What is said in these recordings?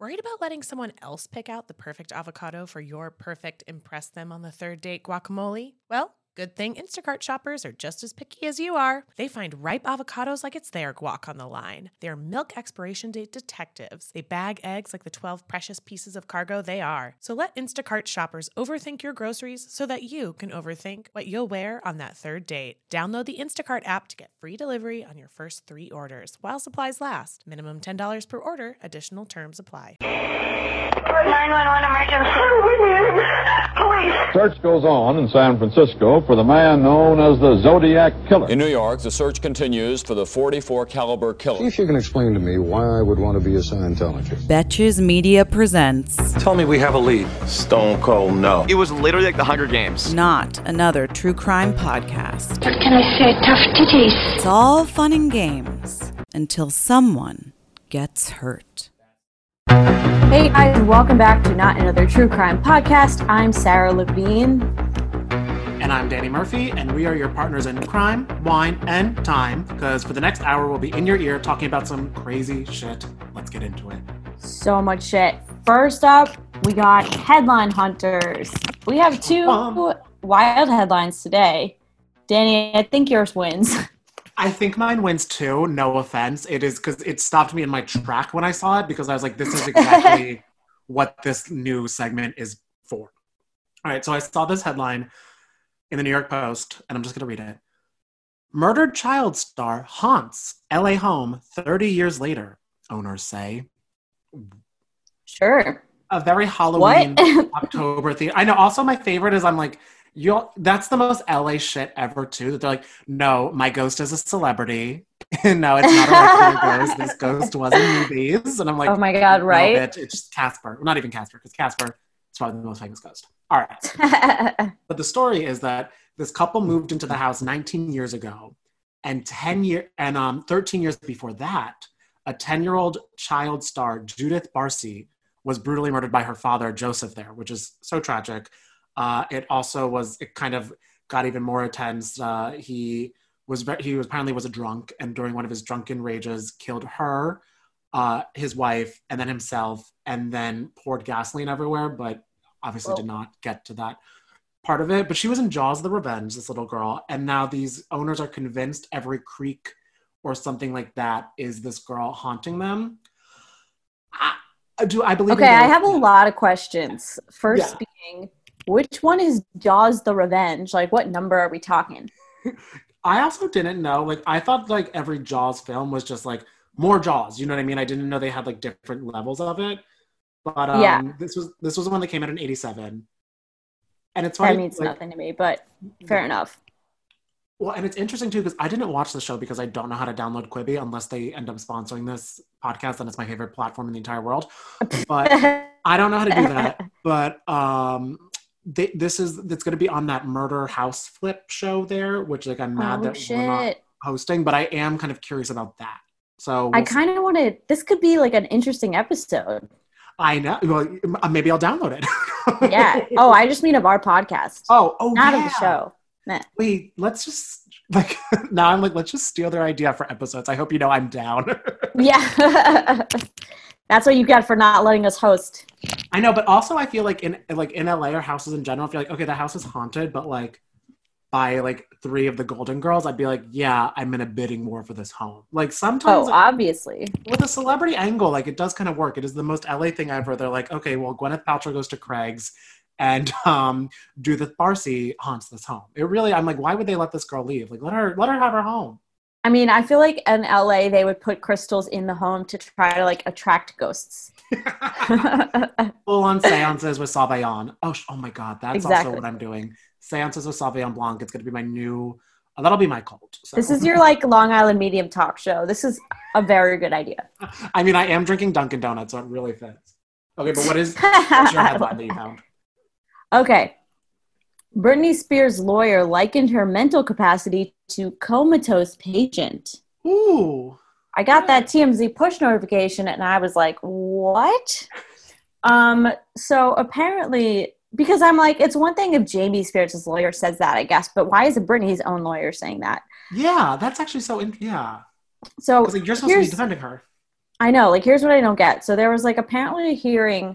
Worried about letting someone else pick out the perfect avocado for your perfect impress them on the third date guacamole? Well, good thing Instacart shoppers are just as picky as you are. They find ripe avocados like it's their guac on the line. They're milk expiration date detectives. They bag eggs like the 12 precious pieces of cargo they are. So let Instacart shoppers overthink your groceries so that you can overthink what you'll wear on that third date. Download the Instacart app to get free delivery on your first 3 orders while supplies last. Minimum $10 per order. Additional terms apply. 911 emergency. Police. Search goes on in San Francisco for the man known as the Zodiac Killer. In New York, the search continues for the .44 caliber killer. See if you can explain to me why I would want to be a Scientologist. Betches Media presents... Tell me we have a lead. Stone cold no. It was literally like the Hunger Games. Not another true crime podcast. What can I say? Tough titties. It's all fun and games until someone gets hurt. Hey guys, welcome back to Not Another True Crime Podcast. I'm Sarah Levine. And I'm Danny Murphy, and we are your partners in crime, wine, and time, because for the next hour, we'll be in your ear talking about some crazy shit. Let's get into it. So much shit. First up, we got headline hunters. We have two wild headlines today. Danny, I think yours wins. I think mine wins too, no offense. It is because it stopped me in my track when I saw it because I was like, this is exactly what this new segment is for. All right, so I saw this headline in the New York Post, and I'm just going to read it. Murdered child star haunts LA home 30 years later, owners say. Sure. A very Halloween October theme. I know. Also, my favorite is I'm like, that's the most LA shit ever too. That they're like, no, my ghost is a celebrity. No, it's not a regular ghost. This ghost was in movies. And I'm like, oh my God, right? No, bitch, it's Casper. Well, not even Casper, because Casper is probably the most famous ghost. All right. But the story is that this couple moved into the house 19 years ago, and 13 years before that, a 10-year-old child star, Judith Barcy, was brutally murdered by her father, Joseph, there, which is so tragic. It kind of got even more intense. He apparently was a drunk, and during one of his drunken rages killed her, his wife, and then himself, and then poured gasoline everywhere, but obviously did not get to that part of it. But she was in Jaws of the Revenge, this little girl, and now these owners are convinced every creek or something like that is this girl haunting them. I believe? Okay, I have a lot of questions. First being, which one is Jaws the Revenge? Like, what number are we talking? I also didn't know. Like, I thought, like, every Jaws film was just, like, more Jaws. You know what I mean? I didn't know they had, like, different levels of it. But this was the one that came out in 1987. And it's funny. That means nothing to me, but fair enough. Well, and it's interesting, too, because I didn't watch the show because I don't know how to download Quibi unless they end up sponsoring this podcast, and it's my favorite platform in the entire world. But I don't know how to do that. But it's going to be on that Murder House Flip show there, which like I'm mad that we're not hosting, but I am kind of curious about that. So I kind of want to. This could be like an interesting episode. I know. Well, maybe I'll download it. Yeah. Oh, I just mean of our podcast. Oh, not of the show. Nah. Wait, let's just like now. I'm like, let's just steal their idea for episodes. I hope you know I'm down. Yeah. That's what you get for not letting us host. I know, but also I feel like in LA or houses in general, I feel like, okay, the house is haunted, but like by like 3 of the Golden Girls, I'd be like, yeah, I'm in a bidding war for this home. Like sometimes, obviously, with a celebrity angle, like it does kind of work. It is the most LA thing ever. They're like, okay, well, Gwyneth Paltrow goes to Craig's, and Judith Barcy haunts this home. It really, I'm like, why would they let this girl leave? Like, let her have her home. I mean, I feel like in LA, they would put crystals in the home to try to like attract ghosts. Full on seances with Sauvignon. Oh my God, that's also what I'm doing. Seances with Sauvignon Blanc. It's going to be my new. That'll be my cult. So. This is your like Long Island Medium talk show. This is a very good idea. I mean, I am drinking Dunkin' Donuts, so it really fits. Okay, but what's your headline that you found? Okay. Britney Spears' lawyer likened her mental capacity to comatose patient. Ooh. I got that TMZ push notification and I was like, what? So apparently, because I'm like, it's one thing if Jamie Spears' lawyer says that, I guess, but why isn't Britney's own lawyer saying that? Yeah, that's actually so, yeah. So like, you're supposed to be defending her. I know. Like, here's what I don't get. So there was like apparently a hearing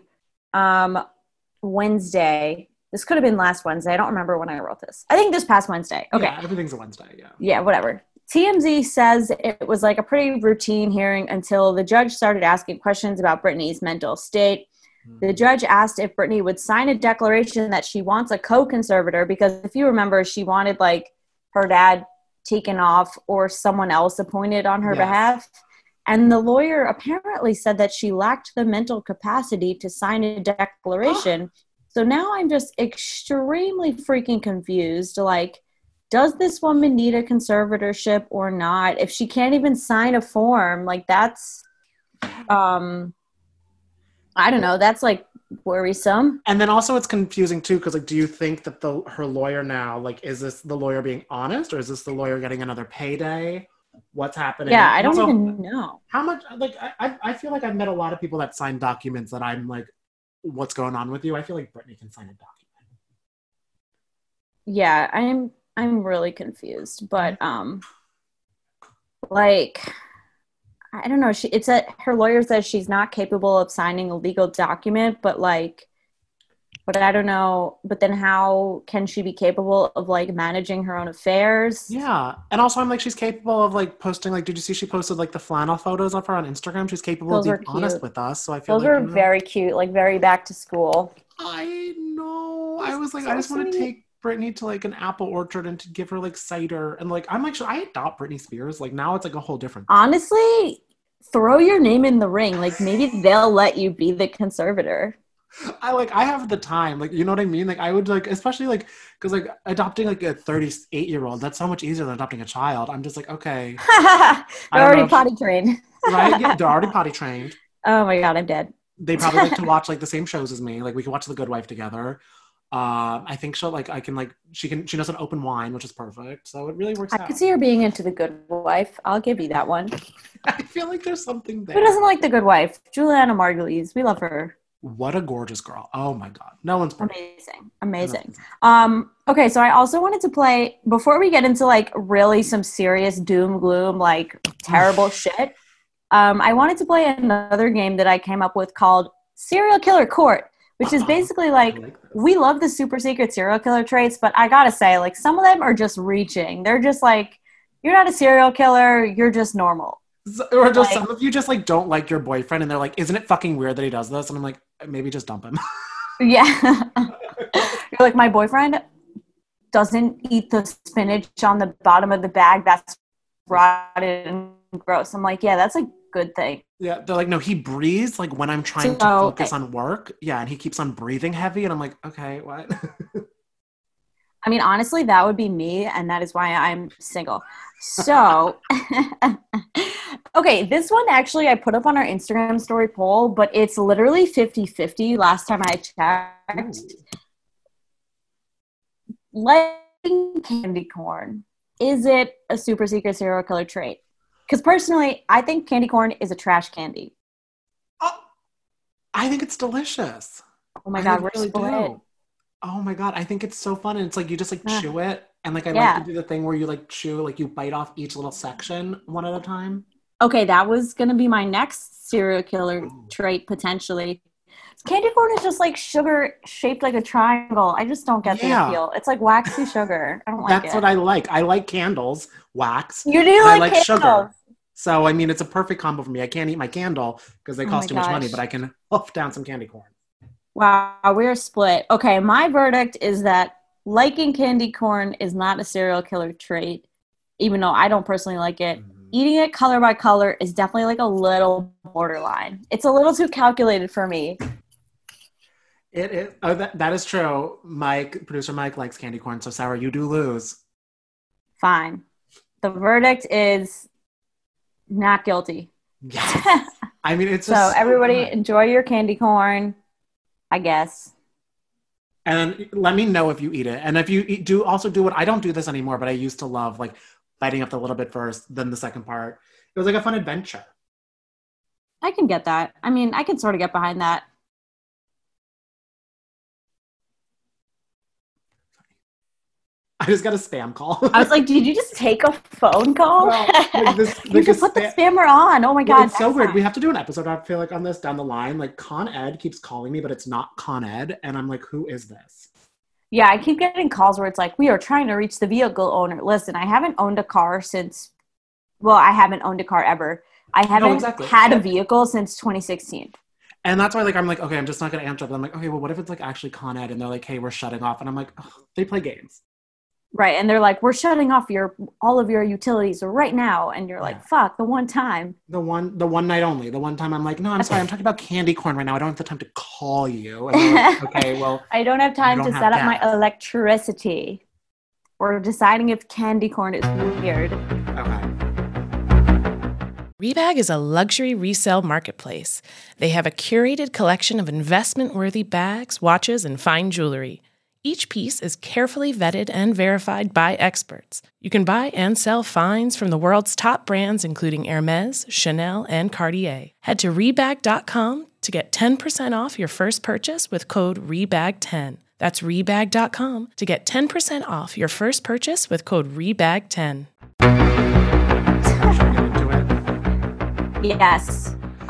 Wednesday. This could have been last Wednesday. I don't remember when I wrote this. I think this past Wednesday. Okay. Yeah, everything's a Wednesday. Yeah. Yeah, whatever. TMZ says it was like a pretty routine hearing until the judge started asking questions about Britney's mental state. The judge asked if Britney would sign a declaration that she wants a co-conservator because if you remember, she wanted like her dad taken off or someone else appointed on her behalf. And the lawyer apparently said that she lacked the mental capacity to sign a declaration. So now I'm just extremely freaking confused. Like, does this woman need a conservatorship or not? If she can't even sign a form, like that's, I don't know. That's like worrisome. And then also it's confusing too, because like, do you think that her lawyer now, like, is this the lawyer being honest or is this the lawyer getting another payday? What's happening? Yeah, I don't even know. How much, like, I feel like I've met a lot of people that sign documents that I'm like, what's going on with you? I feel like Britney can sign a document. Yeah, I'm really confused, but like I don't know. Her lawyer says she's not capable of signing a legal document, but I don't know. But then how can she be capable of like managing her own affairs? Yeah, and also I'm like she's capable of like posting. Like, did you see she posted like the flannel photos of her on Instagram? She's capable of being honest with us. So I feel those are very cute, like very back to school. I know. I was like, so I just want to take Britney to like an apple orchard and to give her like cider and like I'm like, should I adopt Britney Spears? Like now it's like a whole different thing. Honestly, throw your name in the ring. Like maybe they'll let you be the conservator. I have the time, like, you know what I mean? Like I would like, especially like, because like adopting like a 38-year-old, that's so much easier than adopting a child. I'm just like, okay. They're already potty trained. Right? Yeah, they're already potty trained. Oh my God, I'm dead. They probably like to watch like the same shows as me. Like we can watch The Good Wife together. I think she'll like, she doesn't open wine, which is perfect. So it really works out. I could see her being into The Good Wife. I'll give you that one. I feel like there's something there. Who doesn't like The Good Wife? Juliana Margulies. We love her. What a gorgeous girl. Oh my God. No one's perfect. Amazing. Okay, so I also wanted to play, before we get into like really some serious doom gloom, like terrible shit, I wanted to play another game that I came up with called Serial Killer Court, which is basically like we love the super secret serial killer traits, but I gotta say, like some of them are just reaching. They're just like, you're not a serial killer, you're just normal. Or just some of you just like don't like your boyfriend and they're like, isn't it fucking weird that he does this? And I'm like, maybe just dump him. Yeah. You're like, my boyfriend doesn't eat the spinach on the bottom of the bag. That's rotted and gross. I'm like, yeah, that's a good thing. Yeah, they're like, no, he breathes like when I'm trying to focus on work. Yeah, and he keeps on breathing heavy. And I'm like, okay, what? I mean, honestly, that would be me. And that is why I'm single. So, okay, this one actually I put up on our Instagram story poll, but it's literally 50-50 last time I checked. Liking candy corn, is it a super secret serial killer trait? Because personally, I think candy corn is a trash candy. Oh, I think it's delicious. Oh my God, we're really split. Oh my God, I think it's so fun. And it's like, you just like chew it. And like, I like to do the thing where you like chew, like you bite off each little section one at a time. Okay, that was going to be my next serial killer trait, potentially. Candy corn is just like sugar shaped like a triangle. I just don't get the appeal. It's like waxy sugar. I don't like it. That's what I like. I like candles, wax. You do like candles. Sugar. So, I mean, it's a perfect combo for me. I can't eat my candle because they cost too much money, but I can huff down some candy corn. Wow, we're split. Okay, my verdict is that liking candy corn is not a serial killer trait, even though I don't personally like it. Eating it color by color is definitely like a little borderline. It's a little too calculated for me. It is. Oh, that is true. Producer Mike likes candy corn, so Sarah, you do lose. Fine. The verdict is not guilty. Yes. I mean, it's so everybody enjoy your candy corn, I guess. And let me know if you eat it. And if you do what I don't do this anymore, but I used to love like biting up the little bit first, then the second part. It was like a fun adventure. I can get that. I mean, I can sort of get behind that. I just got a spam call. I was like, did you just take a phone call? Well, like this, You should put the spammer on. Oh my God. It's so weird. We have to do an episode, I feel like, on this down the line. Like, Con Ed keeps calling me, but it's not Con Ed. And I'm like, who is this? Yeah, I keep getting calls where it's like, we are trying to reach the vehicle owner. Listen, I haven't owned a car since, well, I haven't owned a car ever. I haven't had a vehicle since 2016. And that's why, like, I'm like, okay, I'm just not going to answer. But I'm like, okay, well, what if it's, like, actually Con Ed? And they're like, hey, we're shutting off. And I'm like, oh, they play games. Right, and they're like, we're shutting off all of your utilities right now. And you're like, fuck, the one time. The one night only. The one time I'm like, no, I'm sorry, I'm talking about candy corn right now. I don't have the time to call you. And like, okay, well. I don't have time to set up my electricity. Or deciding if candy corn is weird. Okay. Rebag is a luxury resale marketplace. They have a curated collection of investment-worthy bags, watches, and fine jewelry. Each piece is carefully vetted and verified by experts. You can buy and sell finds from the world's top brands, including Hermes, Chanel, and Cartier. Head to Rebag.com to get 10% off your first purchase with code REBAG10. That's Rebag.com to get 10% off your first purchase with code REBAG10. Yes.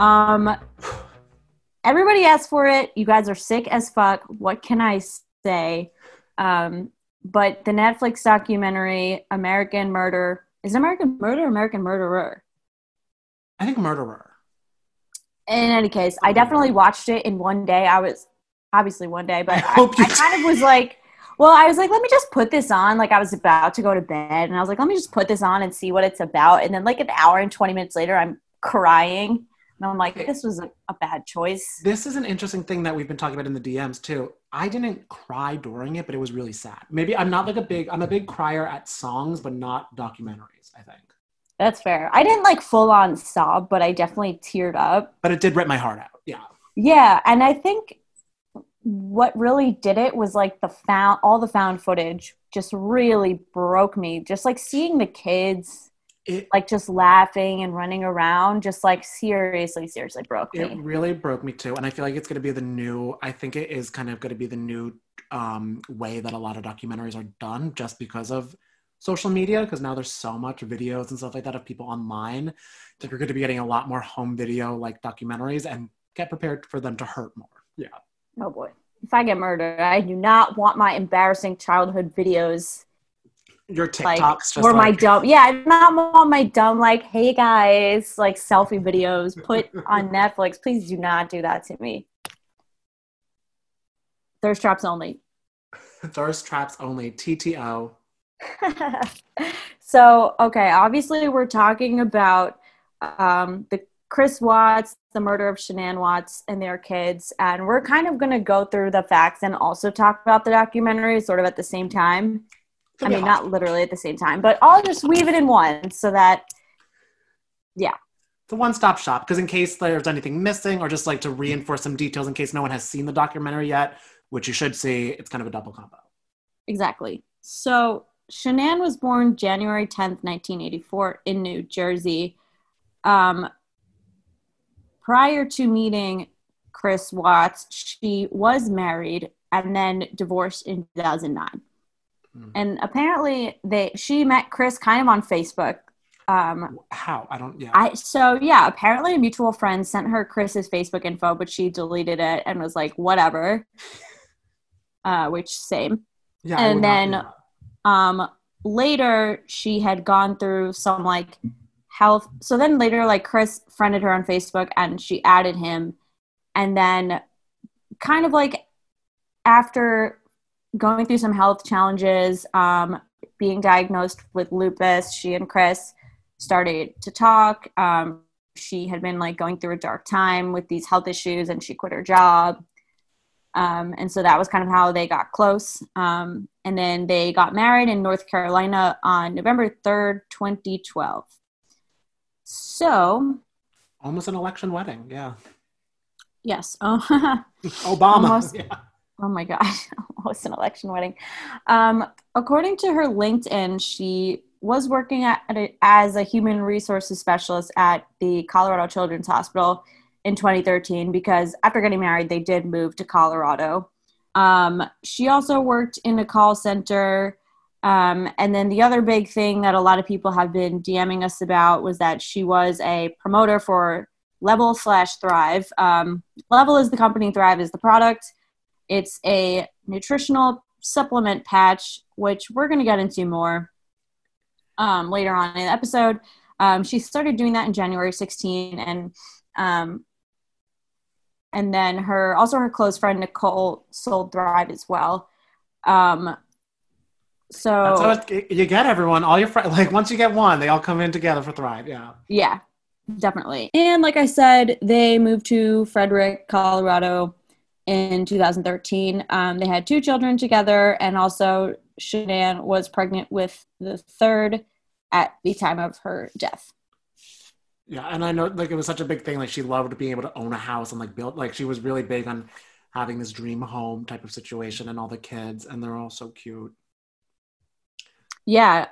Everybody asked for it. You guys are sick as fuck. What can I say? But the Netflix documentary American Murder, is it American Murder or American Murderer? I think Murderer. In any case, I definitely watched it in one day. I was obviously one day, but I kind of was like, well, I was like, let me just put this on. Like, I was about to go to bed and I was like, let me just put this on and see what it's about. And then like an hour and 20 minutes later, I'm crying. And I'm like, this was a bad choice. This is an interesting thing that we've been talking about in the DMs too. I didn't cry during it, but it was really sad. Maybe I'm a big crier at songs, but not documentaries, I think. That's fair. I didn't like full on sob, but I definitely teared up. But it did rip my heart out. Yeah. Yeah. And I think what really did it was like all the found footage just really broke me. Just like seeing the kids like just laughing and running around, just like seriously broke me. It really broke me too. And I feel like it's going to be I think it is kind of going to be the new way that a lot of documentaries are done just because of social media. Because now there's so much videos and stuff like that of people online that you're going to be getting a lot more home video like documentaries, and get prepared for them to hurt more. Yeah. Oh boy. If I get murdered, I do not want my embarrassing childhood videos. Your TikToks like, just or my dumb, I do not want my dumb, like, hey guys, like selfie videos put on Netflix. Please do not do that to me. Thirst traps only. Thirst traps only. TTO. So, okay, obviously we're talking about the Chris Watts, the murder of Shanann Watts and their kids, and we're kind of going to go through the facts and also talk about the documentary sort of at the same time. I mean, not literally at the same time, but I'll just weave it in one so that, yeah. It's a one-stop shop, because in case there's anything missing or just like to reinforce some details in case no one has seen the documentary yet, which you should see, it's kind of a double combo. Exactly. So Shanann was born January 10th, 1984 in New Jersey. Prior to meeting Chris Watts, she was married and then divorced in 2009. And apparently she met Chris kind of on Facebook. How? I don't, yeah. Apparently a mutual friend sent her Chris's Facebook info, but she deleted it and was like, whatever. Which, same. Yeah. And then later she had gone through some like health. So then later, like, Chris friended her on Facebook and she added him. And then kind of like after going through some health challenges, being diagnosed with lupus, she and Chris started to talk. She had been like going through a dark time with these health issues and she quit her job. And so that was kind of how they got close. And then they got married in North Carolina on November 3rd, 2012. So. Almost an election wedding. Yeah. Yes. Obama. Almost. Yeah. Oh my God, almost an election wedding. According to her LinkedIn, she was working as a human resources specialist at the Colorado Children's Hospital in 2013 because after getting married, they did move to Colorado. She also worked in a call center And then the other big thing that a lot of people have been DMing us about was that she was a promoter for Level/Thrive. Level is the company, Thrive is the product. It's a nutritional supplement patch, which we're going to get into more later on in the episode. She started doing that in January 16, and then her close friend Nicole sold Thrive as well. So that's how you get everyone, all your friends. Like once you get one, they all come in together for Thrive. Yeah, definitely. And like I said, they moved to Frederick, Colorado in 2013. They had 2 children together, and also Shanann was pregnant with the third at the time of her death. Yeah, and I know like it was such a big thing. Like she loved being able to own a house and like build. Like she was really big on having this dream home type of situation, and all the kids, and they're all so cute. Yeah,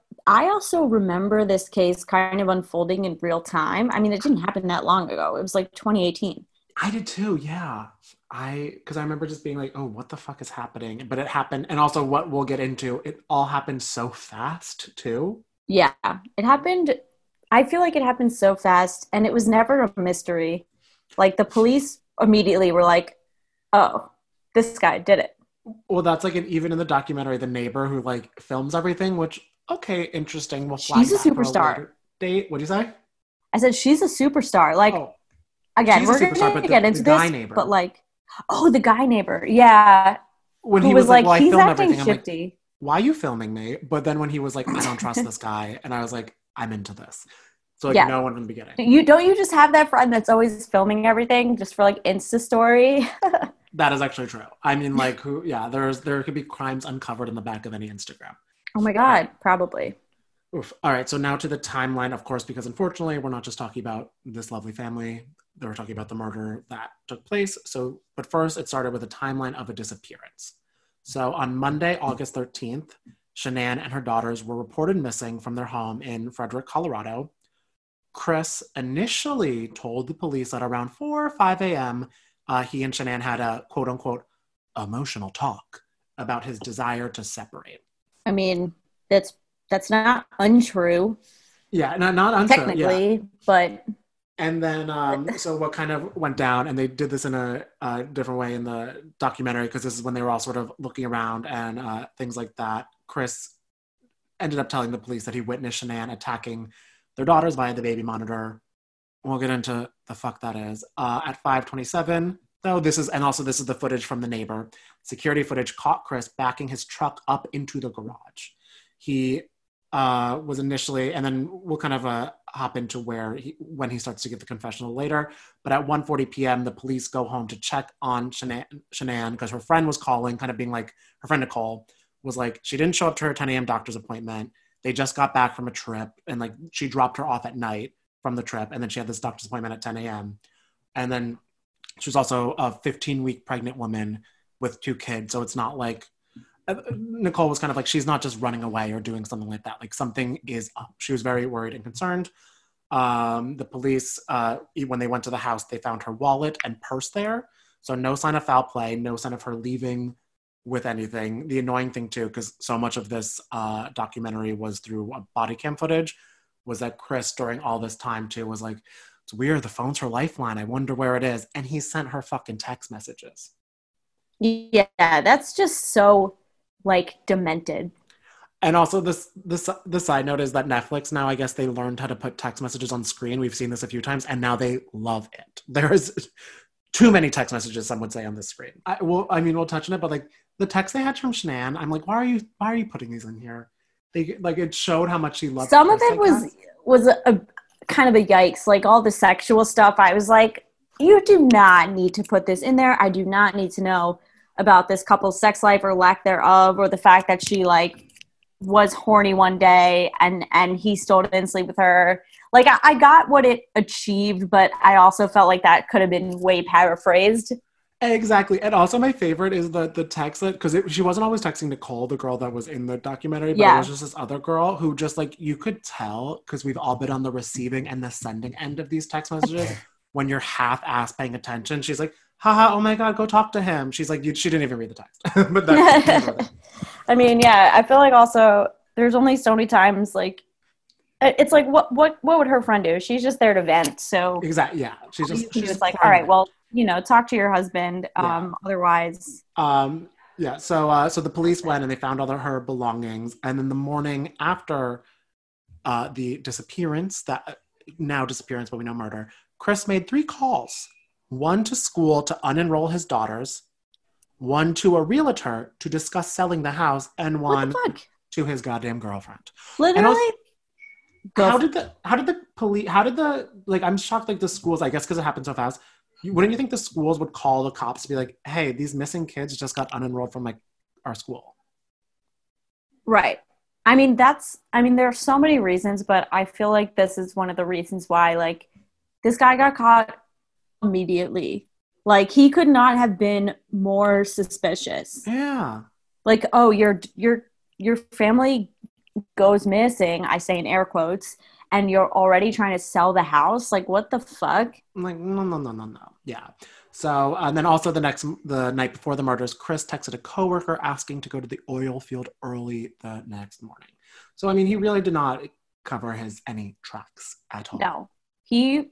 I also remember this case kind of unfolding in real time. I mean, it didn't happen that long ago. It was like 2018. I did too, yeah. Because I remember just being like, oh, what the fuck is happening? But it happened, and also what we'll get into, it all happened so fast too. Yeah, it happened. I feel like it happened so fast, and it was never a mystery. Like the police immediately were like, oh, this guy did it. Well, that's like even in the documentary, the neighbor who like films everything, which, okay, interesting. We'll she's a superstar. Date. What'd you say? I said she's a superstar. Like, again, we're going to get into this, neighbor. But like, oh, the guy neighbor. Yeah. When he was like, well, he's acting shifty. Like, why are you filming me? But then when he was like, I don't trust this guy. And I was like, I'm into this. So like no one from the beginning. Don't you just have that friend that's always filming everything just for like Insta story? That is actually true. I mean, like, there could be crimes uncovered in the back of any Instagram. Oh my God, probably. Oof. All right, so now to the timeline, of course, because unfortunately, we're not just talking about this lovely family. We're talking about the murder that took place. But first, it started with a timeline of a disappearance. So on Monday, August 13th, Shanann and her daughters were reported missing from their home in Frederick, Colorado. Chris initially told the police at around 4 or 5 a.m., he and Shanann had a quote-unquote emotional talk about his desire to separate. I mean, that's not untrue. Yeah, not untrue. Technically, but... And then, so what kind of went down, and they did this in a different way in the documentary, because this is when they were all sort of looking around and things like that. Chris ended up telling the police that he witnessed Shanann attacking their daughters via the baby monitor. We'll get into the fuck that is. At 5:27, though, this is the footage from the neighbor. Security footage caught Chris backing his truck up into the garage. He was initially, and then we'll kind of hop into when he starts to give the confessional later. But at 1:40 p.m., the police go home to check on Shanann because her friend was calling, kind of being like, her friend Nicole was like, she didn't show up to her 10 a.m. doctor's appointment. They just got back from a trip, and like she dropped her off at night from the trip, and then she had this doctor's appointment at 10 a.m. And then she was also a 15-week pregnant woman with 2 kids. So it's not like, Nicole was kind of like, she's not just running away or doing something like that. Like something is up. She was very worried and concerned. The police, when they went to the house, they found her wallet and purse there. So no sign of foul play, no sign of her leaving with anything. The annoying thing too, because so much of this documentary was through body cam footage, was that Chris during all this time too was like, it's weird, the phone's her lifeline, I wonder where it is. And he sent her fucking text messages. Yeah, that's just so like demented. And also the side note is that Netflix now, I guess they learned how to put text messages on screen. We've seen this a few times and now they love it. There is too many text messages, some would say, on this screen. We'll touch on it, but like the text they had from Shanann, I'm like, why are you putting these in here? They like, it showed how much she loved some Chris, of it was a kind of a yikes, like all the sexual stuff. I was like, you do not need to put this in there. I do not need to know about this couple's sex life or lack thereof, or the fact that she like was horny one day and he still didn't sleep with her. Like I got what it achieved, but I also felt like that could have been way paraphrased. Exactly. And also my favorite is the text that, because she wasn't always texting Nicole, the girl that was in the documentary, but it was just this other girl who just like, you could tell, because we've all been on the receiving and the sending end of these text messages, when you're half-ass paying attention, she's like, haha, oh my God, go talk to him. She's like, she didn't even read the text. But that's I mean, yeah, I feel like also there's only so many times like it's like what would her friend do? She's just there to vent. So exactly, yeah. She's just like, all right, well, talk to your husband. Otherwise. Yeah. So the police went and they found all of her belongings, and then the morning after the disappearance, but we know murder, Chris made 3 calls. 1 to school to unenroll his daughters, 1 to a realtor to discuss selling the house, and 1 to his goddamn girlfriend. Literally. How did the police, I'm shocked, like the schools, I guess because it happened so fast, wouldn't you think the schools would call the cops to be like, hey, these missing kids just got unenrolled from like our school? Right. I mean, there are so many reasons, but I feel like this is one of the reasons why, like, this guy got caught immediately. Like, he could not have been more suspicious. Yeah. Like, oh, your family goes missing, I say in air quotes, and you're already trying to sell the house? Like, what the fuck? I'm like, no. Yeah. So, and then also the night before the murders, Chris texted a coworker asking to go to the oil field early the next morning. So, I mean, he really did not cover any tracks at all. No. He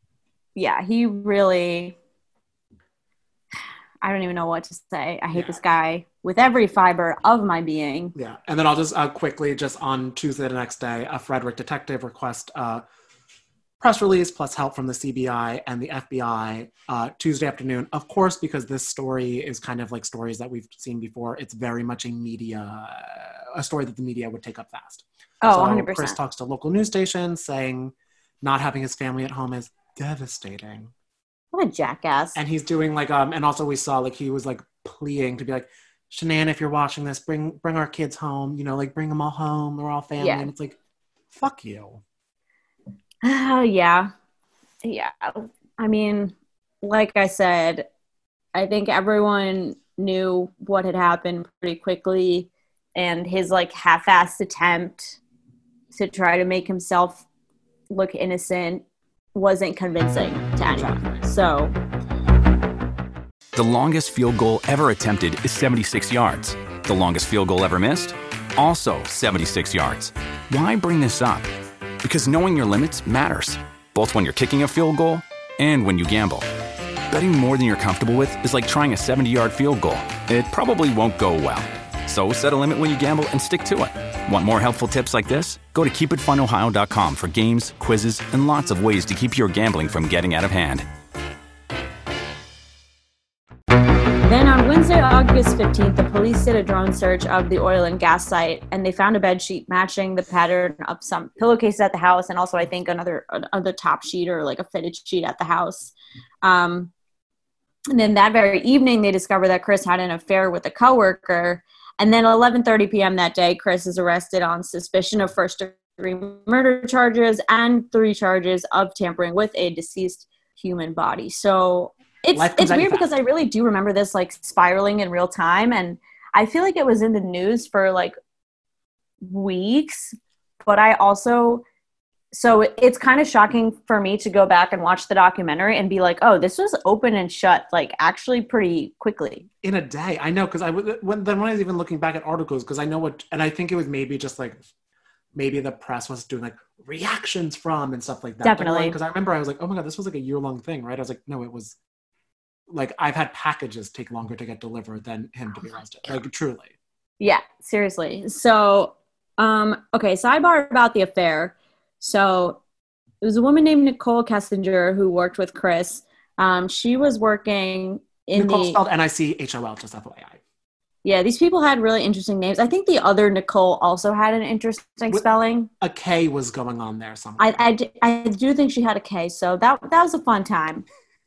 really, I don't even know what to say. I hate this guy with every fiber of my being. Yeah. And then I'll just quickly, just on Tuesday the next day, a Frederick detective request press release plus help from the CBI and the FBI Tuesday afternoon. Of course, because this story is kind of like stories that we've seen before, it's very much a story that the media would take up fast. Oh, so 100%. Chris talks to local news stations saying not having his family at home is devastating. What a jackass. And he's doing like, and also we saw like he was like pleading to be like, Shanann, if you're watching this, bring our kids home, like bring them all home. We're all family. Yeah. And it's like, fuck you. Yeah. I mean, like I said, I think everyone knew what had happened pretty quickly, and his like half-assed attempt to try to make himself look innocent wasn't convincing to anyone. So the longest field goal ever attempted is 76 yards. The longest field goal ever missed? Also 76 yards. Why bring this up? Because knowing your limits matters, both when you're kicking a field goal and when you gamble. Betting more than you're comfortable with is like trying a 70-yard field goal. It probably won't go well. So set a limit when you gamble and stick to it. Want more helpful tips like this? Go to keepitfunohio.com for games, quizzes, and lots of ways to keep your gambling from getting out of hand. Then on Wednesday, August 15th, the police did a drone search of the oil and gas site, and they found a bed sheet matching the pattern of some pillowcases at the house, and also I think another top sheet or like a fitted sheet at the house. And then that very evening, they discovered that Chris had an affair with a coworker. And then at 11:30 p.m. that day, Chris is arrested on suspicion of first-degree murder charges and 3 charges of tampering with a deceased human body. So it's weird because I really do remember this like spiraling in real time, and I feel like it was in the news for like weeks. But so it's kind of shocking for me to go back and watch the documentary and be like, oh, this was open and shut like actually pretty quickly. In a day. I know, because when I was even looking back at articles, because I know and I think it was maybe just like, maybe the press was doing like reactions from and stuff like that. Definitely. Because I remember I was like, oh my God, this was like a year-long thing, right? I was like, no, it was like, I've had packages take longer to get delivered than him to be arrested. Like, truly. Yeah, seriously. So, okay, sidebar about the affair. So it was a woman named Nicole Kessinger who worked with Chris. She was working in Nicole spelled Nichol, just FYI. Yeah, these people had really interesting names. I think the other Nicole also had an interesting spelling. A K was going on there somewhere. I do think she had a K, so that was a fun time.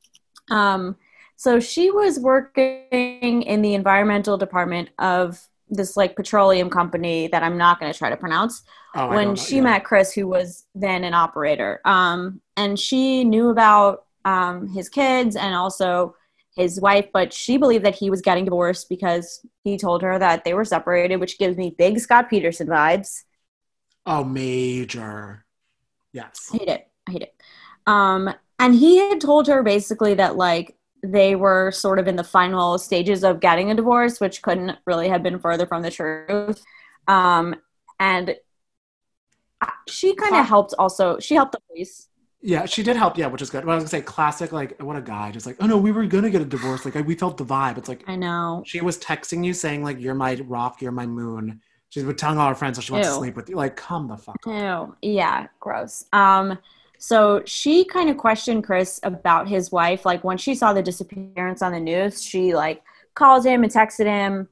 So she was working in the environmental department of this like petroleum company that I'm not going to try to pronounce. When she met Chris, who was then an operator. And she knew about his kids and also his wife, but she believed that he was getting divorced because he told her that they were separated, which gives me big Scott Peterson vibes. Oh, major. Yes. I hate it. And he had told her basically that like they were sort of in the final stages of getting a divorce, which couldn't really have been further from the truth. And she kind of helped also. She helped the police. Yeah, she did help. Yeah, which is good. But I was gonna say, classic. Like, what a guy! Just like, oh no, we were gonna get a divorce. Like, we felt the vibe. It's like, I know. She was texting you saying like, "You're my rock. You're my moon." She's been telling all her friends so she wants to sleep with you. Like, come the fuck on. Ew. Yeah, gross. So she kind of questioned Chris about his wife. Like when she saw the disappearance on the news, she like called him and texted him.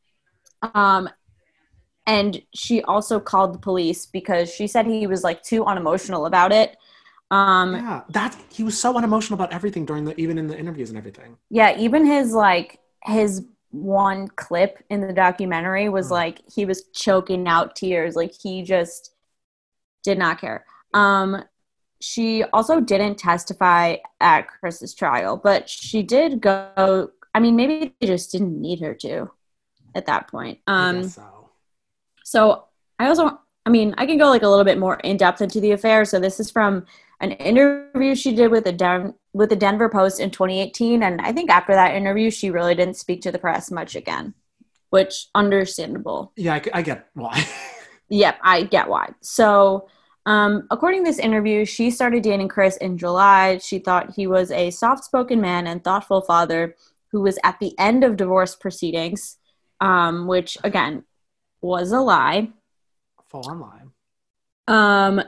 And she also called the police because she said he was like too unemotional about it. Yeah, he was so unemotional about everything even in the interviews and everything. Yeah, even his one clip in the documentary was like he was choking out tears. Like he just did not care. She also didn't testify at Chris's trial, but she did go. I mean, maybe they just didn't need her to at that point. I guess so I can go like a little bit more in depth into the affair. So this is from an interview she did with the Denver Post in 2018. And I think after that interview, she really didn't speak to the press much again, which understandable. Yeah, I get why. Yep, I get why. So according to this interview, she started dating Chris in July. She thought he was a soft-spoken man and thoughtful father who was at the end of divorce proceedings, which, again, was a lie. Full-on lie.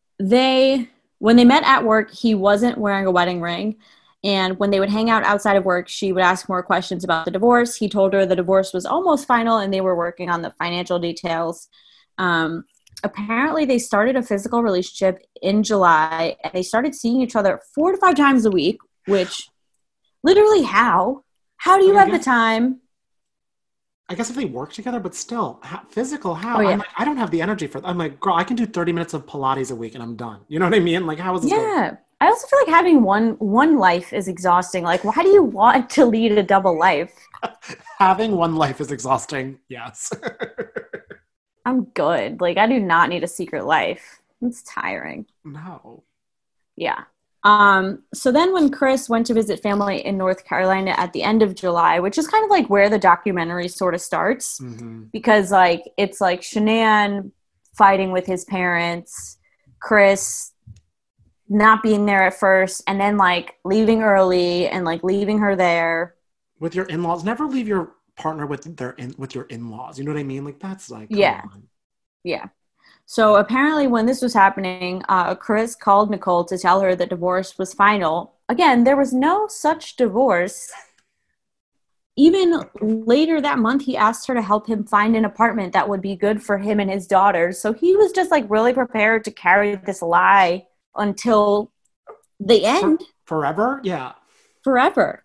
When they met at work, he wasn't wearing a wedding ring. And when they would hang out outside of work, she would ask more questions about the divorce. He told her the divorce was almost final and they were working on the financial details. Apparently, they started a physical relationship in July and they started seeing each other 4 to 5 times a week, which literally how? How do you have the time? I guess if they work together, but still, physical, how? Oh, yeah. I'm like, I don't have the energy for that. I'm like, girl, I can do 30 minutes of Pilates a week and I'm done. You know what I mean? Like, how is this going? I also feel like having one life is exhausting. Like, why do you want to lead a double life? Having one life is exhausting, yes. I'm good. Like, I do not need a secret life. It's tiring. No. Yeah. So then when Chris went to visit family in North Carolina at the end of July, which is kind of like where the documentary sort of starts, because like it's like Shanann fighting with his parents, Chris not being there at first, and then like leaving early and like leaving her there. With your in-laws, never leave your partner with your in-laws. You know what I mean? Like that's like yeah. So apparently when this was happening, Chris called Nicole to tell her that divorce was final. Again, there was no such divorce. Even later that month, he asked her to help him find an apartment that would be good for him and his daughters. So he was just like really prepared to carry this lie until the end. Forever? Yeah. Forever.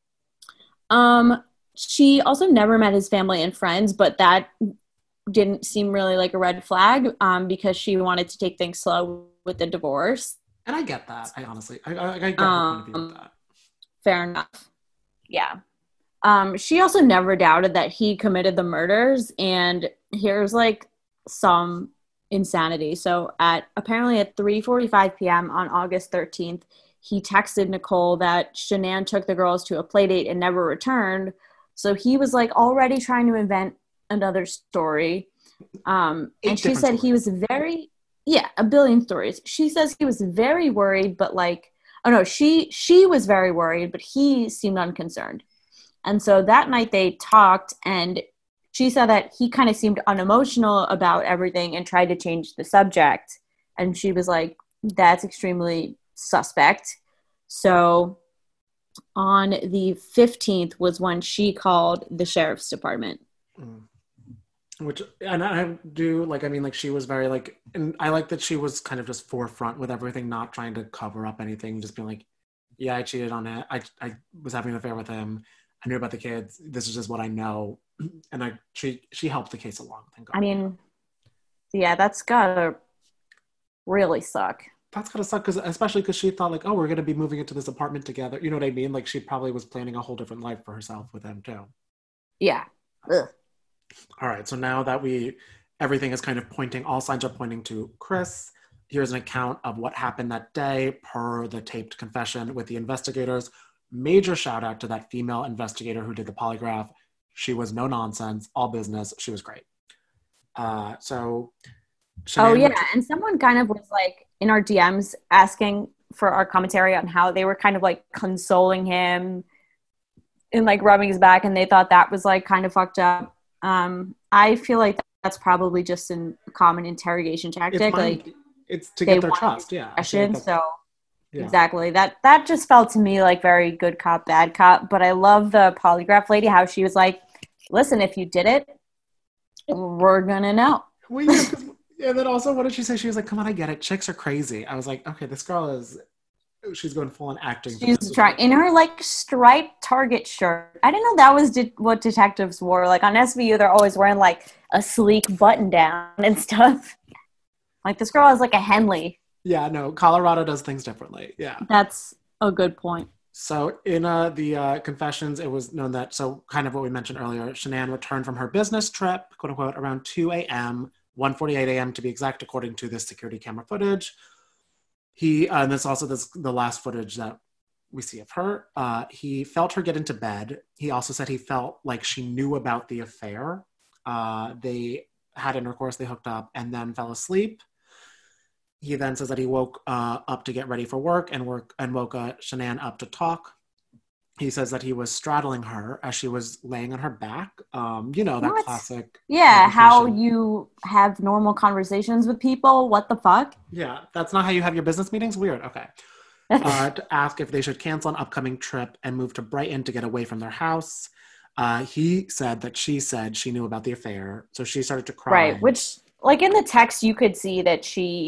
She also never met his family and friends, but that didn't seem really like a red flag because she wanted to take things slow with the divorce. And I get that. I honestly, I get her point of view with that. Fair enough. Yeah. She also never doubted that he committed the murders. And here's like some insanity. So apparently at 3:45 p.m. on August 13th, he texted Nicole that Shanann took the girls to a play date and never returned. So he was like already trying to invent another story. And she said he was a billion stories. She says he was very worried, but like, oh no, she was very worried, but he seemed unconcerned. And so that night they talked and she said that he kind of seemed unemotional about everything and tried to change the subject. And she was like, that's extremely suspect. So on the 15th was when she called the sheriff's department. Which, and I do, like, I mean, like, she was very, like, and I like that she was kind of just forefront with everything, not trying to cover up anything, just being like, yeah, I cheated on it. I was having an affair with him. I knew about the kids. This is just what I know. And she helped the case along. Thank God. I mean, yeah, that's gotta really suck. That's gotta suck, especially because she thought, like, oh, we're going to be moving into this apartment together. You know what I mean? Like, she probably was planning a whole different life for herself with him, too. Yeah. Ugh. All right, so now that everything is kind of all signs are pointing to Chris. Here's an account of what happened that day per the taped confession with the investigators. Major shout out to that female investigator who did the polygraph. She was no nonsense, all business. She was great. So Shanann and someone kind of was like in our DMs asking for our commentary on how they were kind of like consoling him and like rubbing his back, and they thought that was like kind of fucked up. I feel like that's probably just a common interrogation tactic. It's to get their trust, yeah. So exactly. That just felt to me like very good cop, bad cop. But I love the polygraph lady, how she was like, listen, if you did it, we're gonna know. Well, yeah, and then also, what did she say? She was like, come on, I get it. Chicks are crazy. I was like, okay, this girl she's going full on acting. She's trying in her like striped Target shirt. I didn't know that was what detectives wore. Like on SVU, they're always wearing like a sleek button down and stuff. Like this girl has like a Henley. Yeah, no, Colorado does things differently. Yeah. That's a good point. So in the confessions, it was known that, so kind of what we mentioned earlier, Shanann returned from her business trip, quote unquote, around 2 a.m., 1:48 a.m. to be exact, according to this security camera footage. And this also the last footage that we see of her. He felt her get into bed. He also said he felt like she knew about the affair. They had intercourse, they hooked up, and then fell asleep. He then says that he woke up to get ready for work and woke Shanann up to talk. He says that he was straddling her as she was laying on her back. That classic. Yeah, how you have normal conversations with people. What the fuck? Yeah, that's not how you have your business meetings? Weird. Okay. To ask if they should cancel an upcoming trip and move to Brighton to get away from their house. He said that she said she knew about the affair, so she started to cry. Right, which, like in the text, you could see that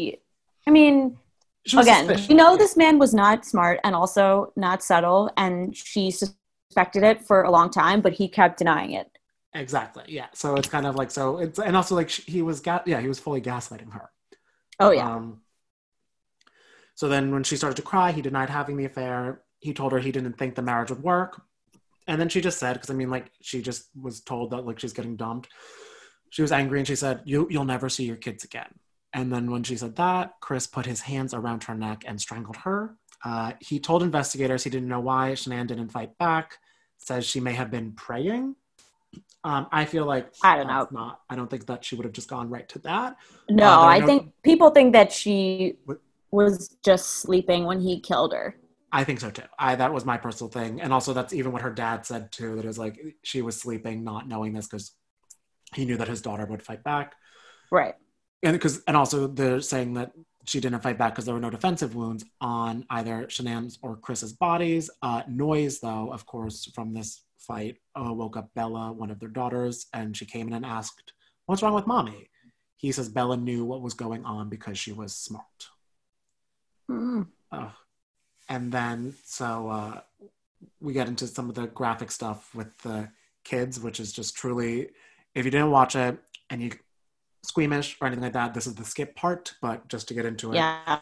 this man was not smart and also not subtle, and she suspected it for a long time, but he kept denying it. Exactly, yeah. So it's kind of like, and also like he was fully gaslighting her. Oh, yeah. So then when she started to cry, he denied having the affair. He told her he didn't think the marriage would work. And then she just said, because she just was told that like she's getting dumped. She was angry and she said, you'll never see your kids again. And then when she said that, Chris put his hands around her neck and strangled her. He told investigators he didn't know why Shanann didn't fight back, says she may have been praying. I feel like I don't know. I don't think that she would have just gone right to that. No, I think people think that she was just sleeping when he killed her. I think so too. That was my personal thing. And also that's even what her dad said too, that it was like she was sleeping, not knowing this because he knew that his daughter would fight back. Right. And also they're saying that she didn't fight back because there were no defensive wounds on either Shanann's or Chris's bodies. Noise, though, of course, from this fight woke up Bella, one of their daughters, and she came in and asked, "What's wrong with mommy?" He says Bella knew what was going on because she was smart. Mm-hmm. And then, so we get into some of the graphic stuff with the kids, which is just truly, if you didn't watch it and you squeamish or anything like that, this is the skip part, but just to get into it.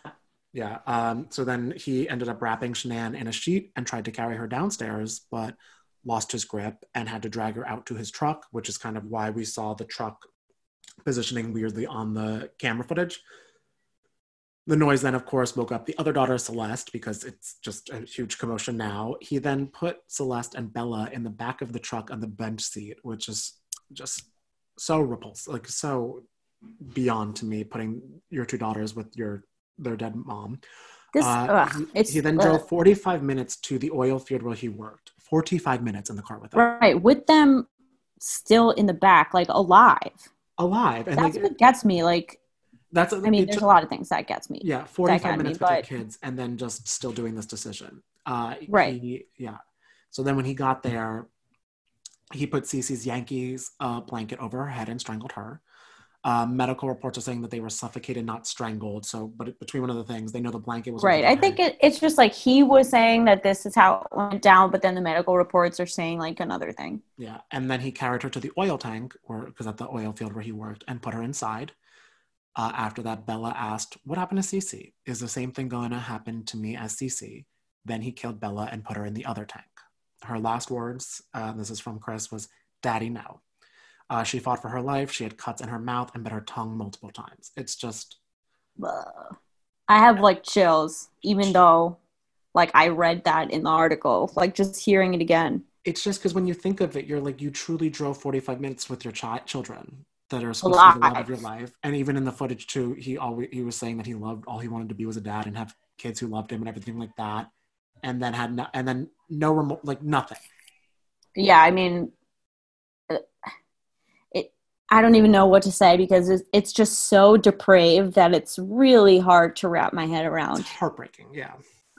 Yeah. So then he ended up wrapping Shanann in a sheet and tried to carry her downstairs, but lost his grip and had to drag her out to his truck, which is kind of why we saw the truck positioning weirdly on the camera footage. The noise then, of course, woke up the other daughter, Celeste, because it's just a huge commotion now. He then put Celeste and Bella in the back of the truck on the bench seat, which is just so repulsive, like so beyond to me, putting your two daughters with their dead mom. He then drove 45 minutes to the oil field where he worked. 45 minutes in the car with them. Right, with them still in the back, like alive. And that's what gets me, like... there's a lot of things that gets me. Yeah, 45 minutes with their kids and then just still doing this decision. Right. So then when he got there, he put Cece's Yankees blanket over her head and strangled her. Medical reports are saying that they were suffocated, not strangled. So, but between one of the things, they know the blanket was right. I think it's just like he was saying that this is how it went down, but then the medical reports are saying like another thing. Yeah, and then he carried her to the oil tank, because at the oil field where he worked, and put her inside. After that, Bella asked, "What happened to Cece? Is the same thing going to happen to me as Cece?" Then he killed Bella and put her in the other tank. Her last words, this is from Chris, was, "Daddy, no." She fought for her life. She had cuts in her mouth and bit her tongue multiple times. It's just... I have like chills, even though like I read that in the article, like just hearing it again. It's just because when you think of it, you're like, you truly drove 45 minutes with your children that are supposed to be the love of your life. And even in the footage too, he was saying that he loved, all he wanted to be was a dad and have kids who loved him and everything like that. And then no remote, like nothing. Yeah, I mean, I don't even know what to say because it's just so depraved that it's really hard to wrap my head around. It's heartbreaking, yeah.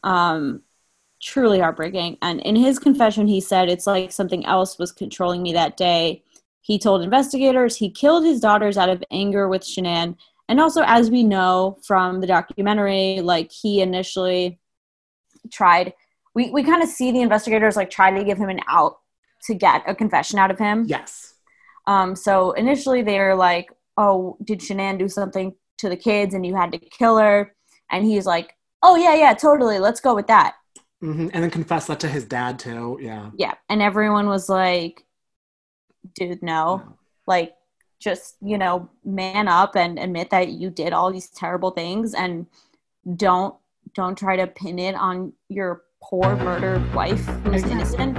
Truly heartbreaking. And in his confession, he said, it's like something else was controlling me that day. He told investigators he killed his daughters out of anger with Shanann. And also, as we know from the documentary, like he initially tried, we kind of see the investigators like try to give him an out to get a confession out of him. Yes. So initially they're like, oh, did Shanann do something to the kids and you had to kill her? And he's like, oh, yeah, totally. Let's go with that. Mm-hmm. And then confess that to his dad too. Yeah. Yeah. And everyone was like, dude, no. Like, just, man up and admit that you did all these terrible things and don't try to pin it on your poor murdered wife who's innocent.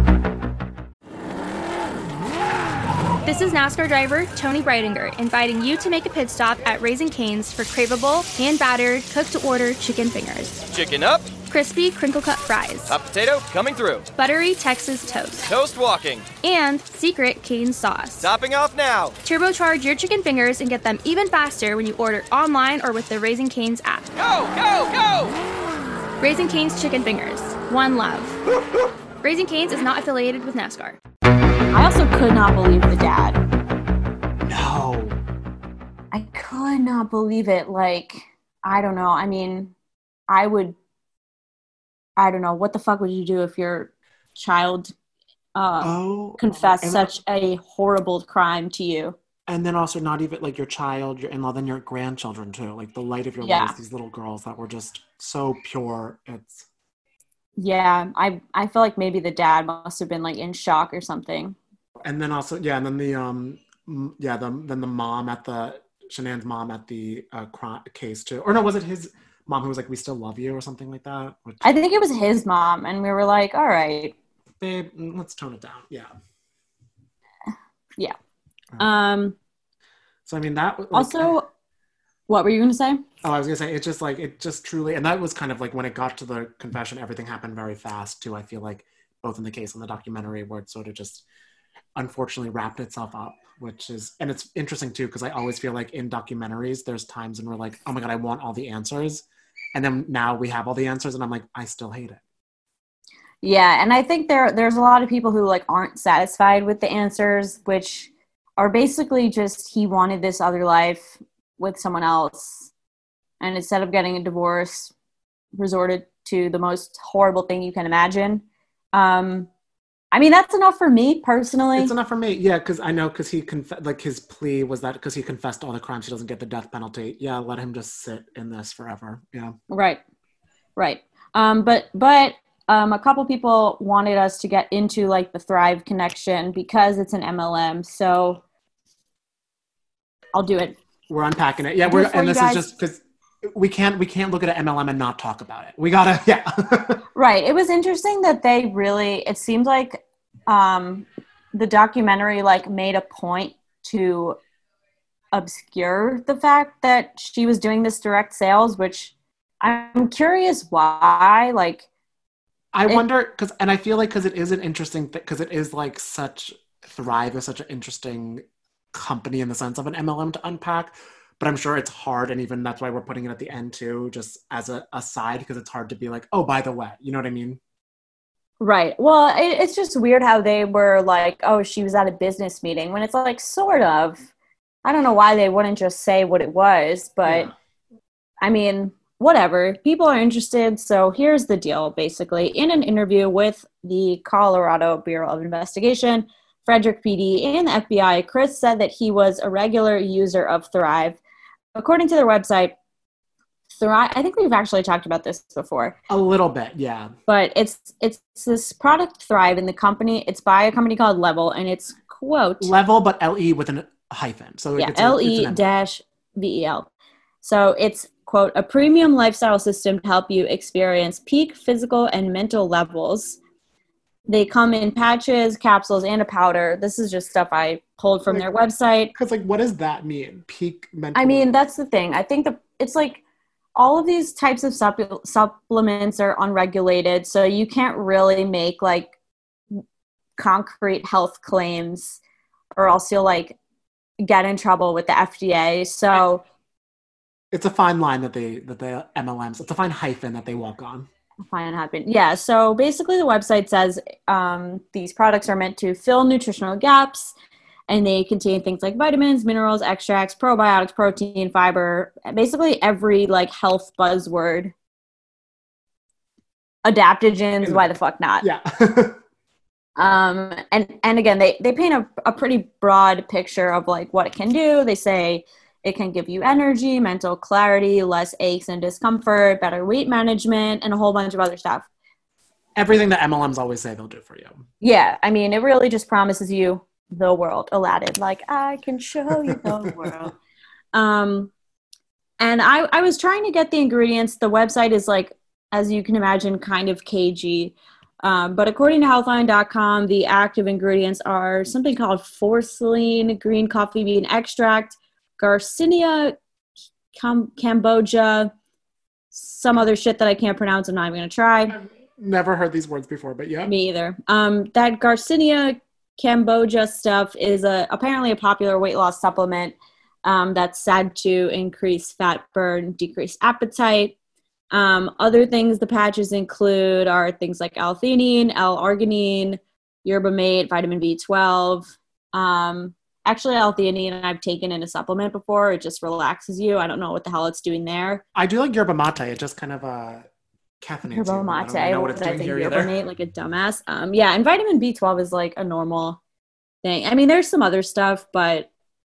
This is NASCAR driver Tony Breidinger inviting you to make a pit stop at Raising Cane's for craveable, hand-battered, cooked-to-order chicken fingers. Chicken up. Crispy, crinkle-cut fries. Hot potato coming through. Buttery Texas toast. Toast walking. And secret Cane's sauce. Topping off now. Turbocharge your chicken fingers and get them even faster when you order online or with the Raising Cane's app. Go, go, go! Raising Cane's chicken fingers. One love. Raising Cane's is not affiliated with NASCAR. I also could not believe the dad. No. I could not believe it. Like, I don't know. I mean, I don't know. What the fuck would you do if your child confessed such a horrible crime to you? And then also not even like your child, your in-law, then your grandchildren too. Like the light of your life, these little girls that were just so pure. Yeah, I feel like maybe the dad must have been like in shock or something. And then also, and then the then the mom at the Shanann's mom at the case too, or no, was it his mom who was like, "We still love you" or something like that? I think it was his mom, and we were like, "All right, babe, let's tone it down." Yeah. So I mean that like, also. What were you going to say? Oh, I was going to say, it just truly, and that was kind of like when it got to the confession, everything happened very fast too. I feel like both in the case and the documentary where it sort of just unfortunately wrapped itself up, and it's interesting too, because I always feel like in documentaries, there's times when we're like, oh my God, I want all the answers. And then now we have all the answers and I'm like, I still hate it. Yeah. And I think there's a lot of people who like aren't satisfied with the answers, which are basically just, he wanted this other life with someone else, and instead of getting a divorce, resorted to the most horrible thing you can imagine. I mean, that's enough for me personally. It's enough for me, yeah, because I know, because he like his plea was that because he confessed all the crimes, he doesn't get the death penalty. Yeah, let him just sit in this forever. Yeah, right. But a couple people wanted us to get into like the Thrive connection because it's an MLM, so I'll do it. We're unpacking it. Yeah, and this is just because we can't look at an MLM and not talk about it. We gotta, yeah. Right. It was interesting that it seemed like the documentary like made a point to obscure the fact that she was doing this direct sales, which I'm curious why. Like, I wonder and I feel like because it is an interesting because it is like Thrive is such an interesting company in the sense of an MLM to unpack, but I'm sure it's hard, and even that's why we're putting it at the end too, just as a aside, because it's hard to be like, oh, by the way, you know what I mean? Right. Well, it's just weird how they were like, oh, she was at a business meeting, when it's like sort of. I don't know why they wouldn't just say what it was, but yeah. I mean, whatever. People are interested, so here's the deal, basically. In an interview with the Colorado Bureau of Investigation, Frederick PD, and the FBI, Chris said that he was a regular user of Thrive. According to their website, Thrive, I think we've actually talked about this before. A little bit, yeah. But it's this product Thrive, and the company, it's by a company called Level, and it's, quote... Level, but L-E with a hyphen. So yeah, L-E-V-E-L. So it's, quote, a premium lifestyle system to help you experience peak physical and mental levels. They come in patches, capsules, and a powder. This is just stuff I pulled from their website. Because, like, what does that mean? Peak mental. I mean, that's the thing. I think it's like all of these types of supplements are unregulated, so you can't really make like concrete health claims, or else you'll like get in trouble with the FDA. So it's a fine line that the MLMs. It's a fine hyphen that they walk on. Fine happen. Yeah. So basically, the website says these products are meant to fill nutritional gaps, and they contain things like vitamins, minerals, extracts, probiotics, protein, fiber, basically every like health buzzword. Adaptogens, why the fuck not? Yeah. And again, they paint a pretty broad picture of like what it can do. They say it can give you energy, mental clarity, less aches and discomfort, better weight management, and a whole bunch of other stuff. Everything that MLMs always say they'll do for you. Yeah, I mean, it really just promises you the world, Aladdin. Like, I can show you the world. And I was trying to get the ingredients. The website is like, as you can imagine, kind of cagey. But according to Healthline.com, the active ingredients are something called Forceline, green coffee bean extract, Garcinia Cambogia, some other shit that I can't pronounce. I'm not even going to try. I've never heard these words before, but yeah. Me either. That Garcinia Cambogia stuff is apparently a popular weight loss supplement that's said to increase fat burn, decrease appetite. Other things the patches include are things like L-theanine, L-arginine, yerba mate, vitamin B12. Actually, L-theanine I've taken in a supplement before. It just relaxes you. I don't know what the hell it's doing there. I do like yerba mate. It just kind of caffeinates yerba you. mate. I don't know what it's doing here yerba either. mate like a dumbass. Yeah, and vitamin B12 is like a normal thing. I mean, there's some other stuff, but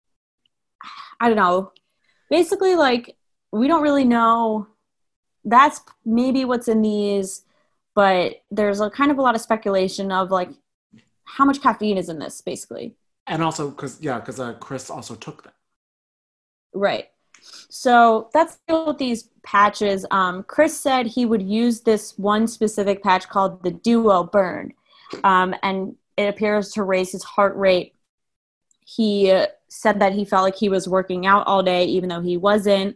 I don't know. Basically, like, we don't really know. That's maybe what's in these, but there's a kind of a lot of speculation of like how much caffeine is in this, basically. And also because Chris also took that. Right. So that's the deal with these patches. Chris said he would use this one specific patch called the Duo Burn, and it appears to raise his heart rate. He said that he felt like he was working out all day, even though he wasn't.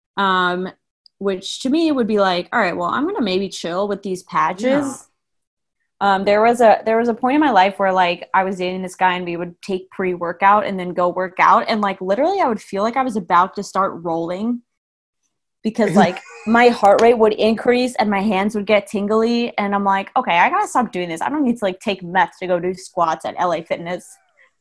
Which to me would be like, all right, well, I'm gonna maybe chill with these patches. Yeah. There was a point in my life where like I was dating this guy and we would take pre-workout and then go work out, and like literally I would feel like I was about to start rolling because like my heart rate would increase and my hands would get tingly, and I'm like, okay, I gotta stop doing this. I don't need to like take meth to go do squats at LA Fitness.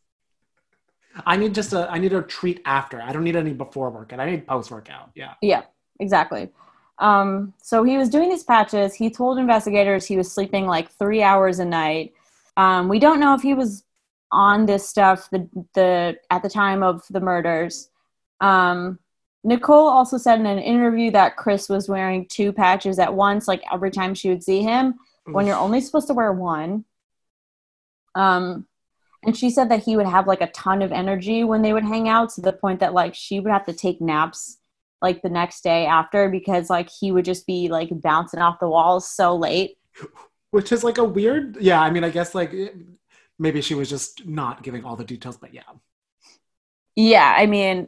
I need a treat after. I don't need any before workout. I need post workout. Yeah. Yeah. Exactly. So he was doing these patches. He told investigators he was sleeping like 3 hours a night. We don't know if he was on this stuff at the time of the murders. Nicole also said in an interview that Chris was wearing 2 patches at once, like every time she would see him, when you're only supposed to wear one. And she said that he would have like a ton of energy when they would hang out, to the point that like she would have to take naps like the next day after, because like he would just be like bouncing off the walls so late. Which is like a weird, yeah, I mean, I guess like maybe she was just not giving all the details, but yeah. Yeah, I mean,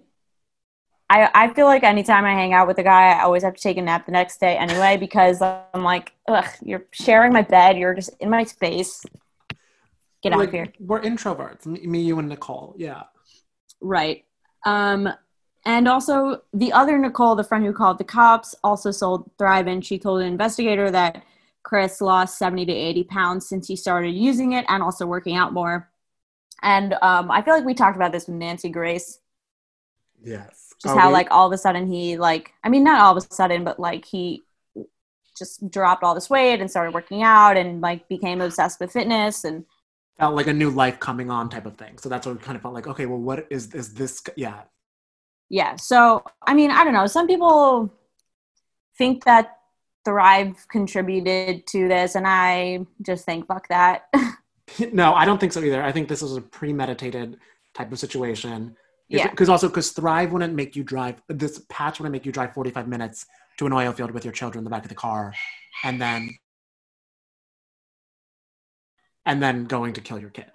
I feel like anytime I hang out with a guy, I always have to take a nap the next day anyway, because I'm like, ugh, you're sharing my bed, you're just in my space. Get out of here. We're introverts, me, you, and Nicole, yeah. Right. And also, the other Nicole, the friend who called the cops, also sold Thrive, and she told an investigator that Chris lost 70 to 80 pounds since he started using it and also working out more. And I feel like we talked about this with Nancy Grace. Yes. Just how, like, all of a sudden he, like, I mean, not all of a sudden, but, like, he just dropped all this weight and started working out and, like, became obsessed with fitness and felt like a new life coming on type of thing. So that's what we kind of felt like, okay, well, what is this? Yeah. Yeah. So, I mean, I don't know. Some people think that Thrive contributed to this, and I just think, fuck that. No, I don't think so either. I think this was a premeditated type of situation. Yeah. Because Thrive wouldn't make you drive, this patch wouldn't make you drive 45 minutes to an oil field with your children in the back of the car and then going to kill your kids.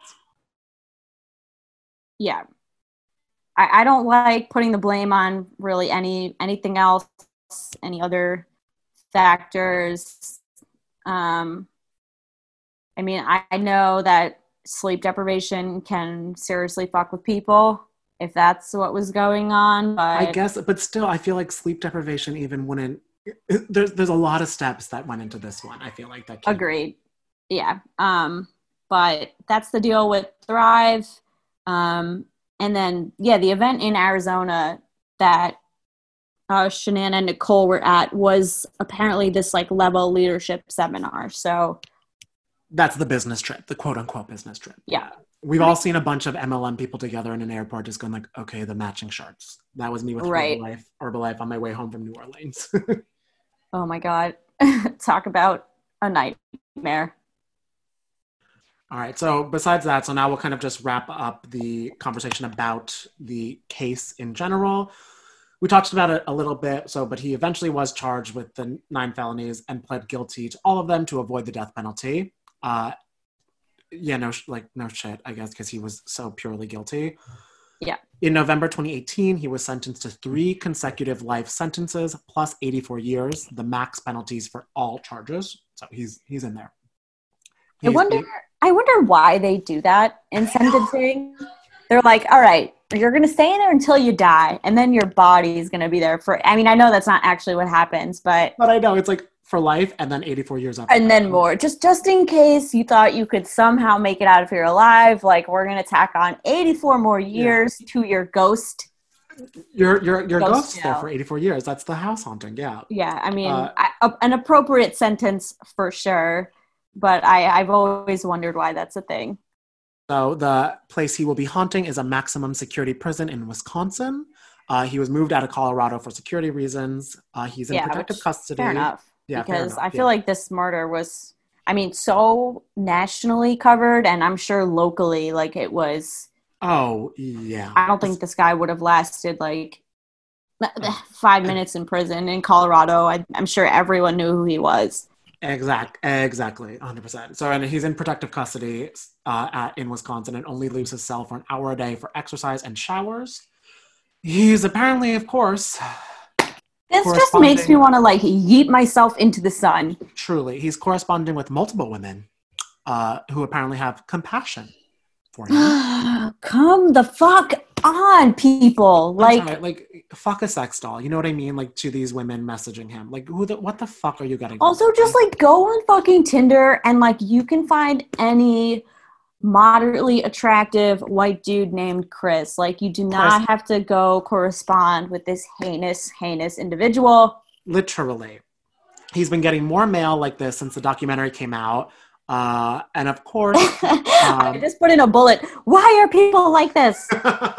Yeah. I don't like putting the blame on really anything else, any other factors. I mean, I know that sleep deprivation can seriously fuck with people if that's what was going on. But I guess, but still, I feel like sleep deprivation even wouldn't. There's a lot of steps that went into this one. I feel like that. Agreed. Yeah. But that's the deal with Thrive. And then, yeah, the event in Arizona that Shanann and Nicole were at was apparently this like level leadership seminar. So that's the business trip, the quote unquote business trip. Yeah. We've all seen a bunch of MLM people together in an airport just going like, okay, the matching shirts. That was me with Herbalife on my way home from New Orleans. Oh my God. Talk about a nightmare. All right. So besides that, so now we'll kind of just wrap up the conversation about the case in general. We talked about it a little bit. But he eventually was charged with the 9 felonies and pled guilty to all of them to avoid the death penalty. No shit, I guess, because he was so purely guilty. Yeah. In November 2018, he was sentenced to 3 consecutive life sentences plus 84 years, the max penalties for all charges. So he's in there. I wonder why they do that in sentencing. They're like, all right, you're going to stay in there until you die, and then your body is going to be there for, I mean, I know that's not actually what happens, but I know, it's like for life, and then 84 years after. And then more. Just in case you thought you could somehow make it out if you're alive, like, we're going to tack on 84 more years to your ghost. Your ghost there for 84 years. That's the house haunting, yeah. Yeah, I mean, an appropriate sentence for sure. But I've always wondered why that's a thing. So the place he will be haunting is a maximum security prison in Wisconsin. He was moved out of Colorado for security reasons. He's in protective custody. Fair enough. Yeah, because I feel like this murder was, I mean, so nationally covered, and I'm sure locally, like, it was. Oh, yeah. I don't think this guy would have lasted, like, 5 minutes in prison in Colorado. I'm sure everyone knew who he was. Exactly, 100%. So, and he's in protective custody in Wisconsin and only leaves his cell for an hour a day for exercise and showers. He's apparently, of course... This just makes me want to, like, yeet myself into the sun. Truly. He's corresponding with multiple women who apparently have compassion for him. Come the fuck on, people. Like, fuck a sex doll. You know what I mean? Like, to these women messaging him. Like, what the fuck are you getting? Also, just, like, go on fucking Tinder and, like, you can find any moderately attractive white dude named Chris. Like, you do not have to go correspond with this heinous individual. Literally. He's been getting more mail like this since the documentary came out. And of course... I just put in a bullet. Why are people like this?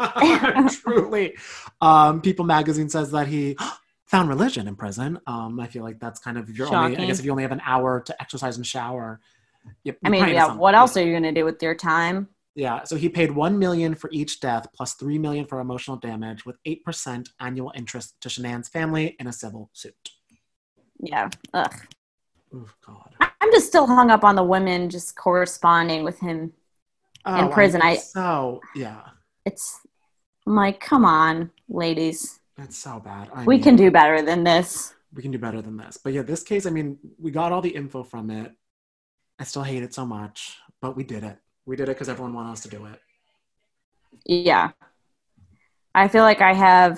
Truly. People Magazine says that he found religion in prison. I feel like that's kind of your only... I guess if you only have an hour to exercise and shower... what else are you going to do with your time? Yeah, so he paid $1 million for each death plus $3 million for emotional damage with 8% annual interest to Shanann's family in a civil suit. Yeah. Ugh. Oh, God. I'm just still hung up on the women just corresponding with him in prison. Yeah. I'm like, come on, ladies. That's so bad. We can do better than this. We can do better than this. But yeah, this case, I mean, we got all the info from it. I still hate it so much, but we did it. We did it because everyone wanted us to do it. Yeah. I feel like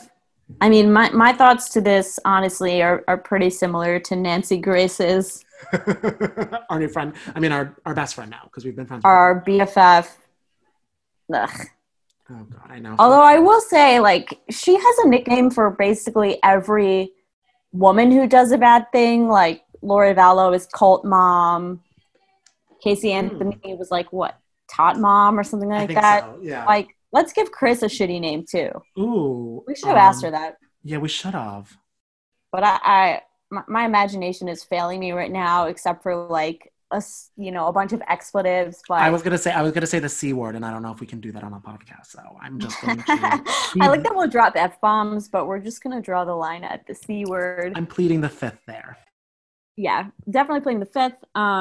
my thoughts to this, honestly, are pretty similar to Nancy Grace's. Our new friend. I mean, our best friend now, because we've been friends. Our BFF. Ugh. Oh, God, I know. Although I will say, like, she has a nickname for basically every woman who does a bad thing. Like, Lori Vallow is cult mom. Casey Anthony was like, what, tot mom or something like that? So, yeah. Like, let's give Chris a shitty name, too. Ooh. We should have asked her that. Yeah, we should have. But my imagination is failing me right now, except for, like, a bunch of expletives. But I was gonna say the C word, and I don't know if we can do that on a podcast. So I'm just going to. I like that we'll drop F-bombs, but we're just gonna draw the line at the C word. I'm pleading the fifth there. Yeah, definitely pleading the fifth.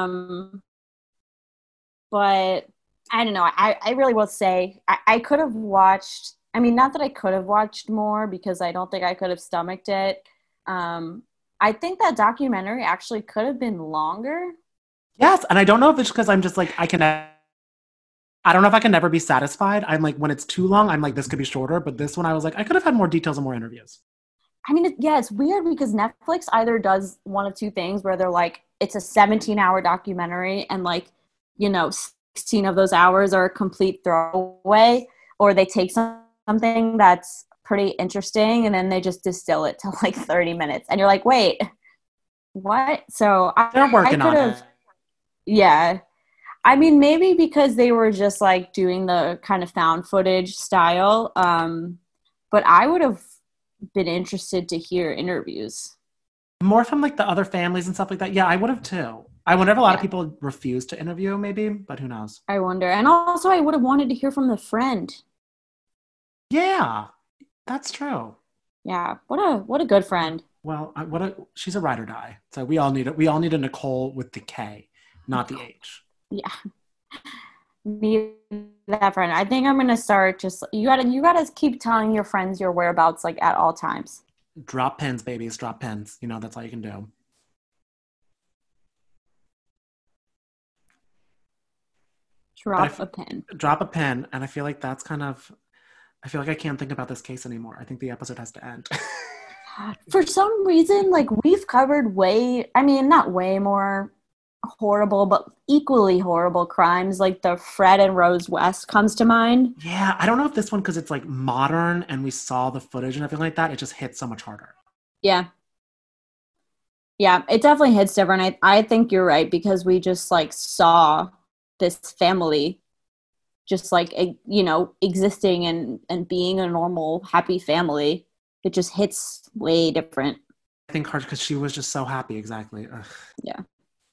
But I don't know. I really will say I could have watched. I mean, not that I could have watched more because I don't think I could have stomached it. I think that documentary actually could have been longer. Yes, and I don't know if it's because I'm just like I don't know if I can never be satisfied. I'm like, when it's too long, I'm like, this could be shorter. But this one, I was like, I could have had more details and more interviews. I mean, it's weird because Netflix either does one of two things where they're like, it's a 17-hour documentary and 16 of those hours are a complete throwaway, or they take something that's pretty interesting and then they just distill it to 30 minutes. And you're like, wait, what? So they're working on it. Yeah. I mean, maybe because they were just doing the kind of found footage style. But I would have been interested to hear interviews. More from the other families and stuff like that. Yeah, I would have too. I wonder if a lot of people refuse to interview maybe, but who knows? I wonder. And also I would have wanted to hear from the friend. Yeah, that's true. Yeah. What a good friend. Well, she's a ride or die. So we all need a Nicole with the K, not the H. Yeah. Me, that friend. I think I'm gonna start just you gotta keep telling your friends your whereabouts at all times. Drop pins, babies, drop pins. That's all you can do. Drop a pin. Drop a pin, and I feel like that's I feel like I can't think about this case anymore. I think the episode has to end. For some reason, we've covered not way more horrible, but equally horrible crimes. The Fred and Rose West comes to mind. Yeah, I don't know if this one, because it's modern and we saw the footage and everything like that, it just hits so much harder. Yeah. Yeah, it definitely hits different. I think you're right, because we just saw this family just existing and being a normal, happy family. It just hits way different. I think hard because she was just so happy. Exactly. Ugh. Yeah.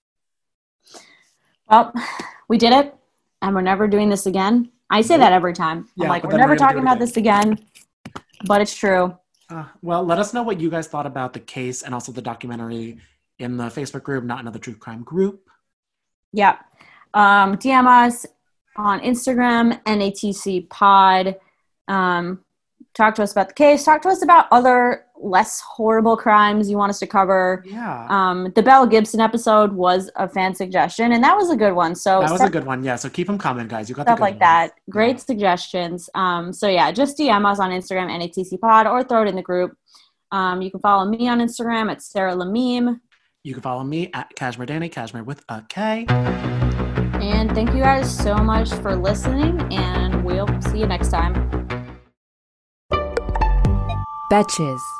Well, we did it, and we're never doing this again. I say that every time. Yeah, I'm we're never talking about this again, but it's true. Well, let us know what you guys thought about the case and also the documentary in the Facebook group, Not Another True Crime group. Yeah. DM us on Instagram, NATC Pod. Talk to us about the case. Talk to us about other less horrible crimes you want us to cover. Yeah. The Belle Gibson episode was a fan suggestion, and that was a good one. So that was a good one. Yeah. So keep them coming, guys. You got stuff the good like that. Great suggestions. So yeah, just DM us on Instagram, NATC Pod, or throw it in the group. You can follow me on Instagram at Sarah Lamime. You can follow me at Kashmir Danny, Kashmir with a K. And thank you guys so much for listening, and we'll see you next time. Betches.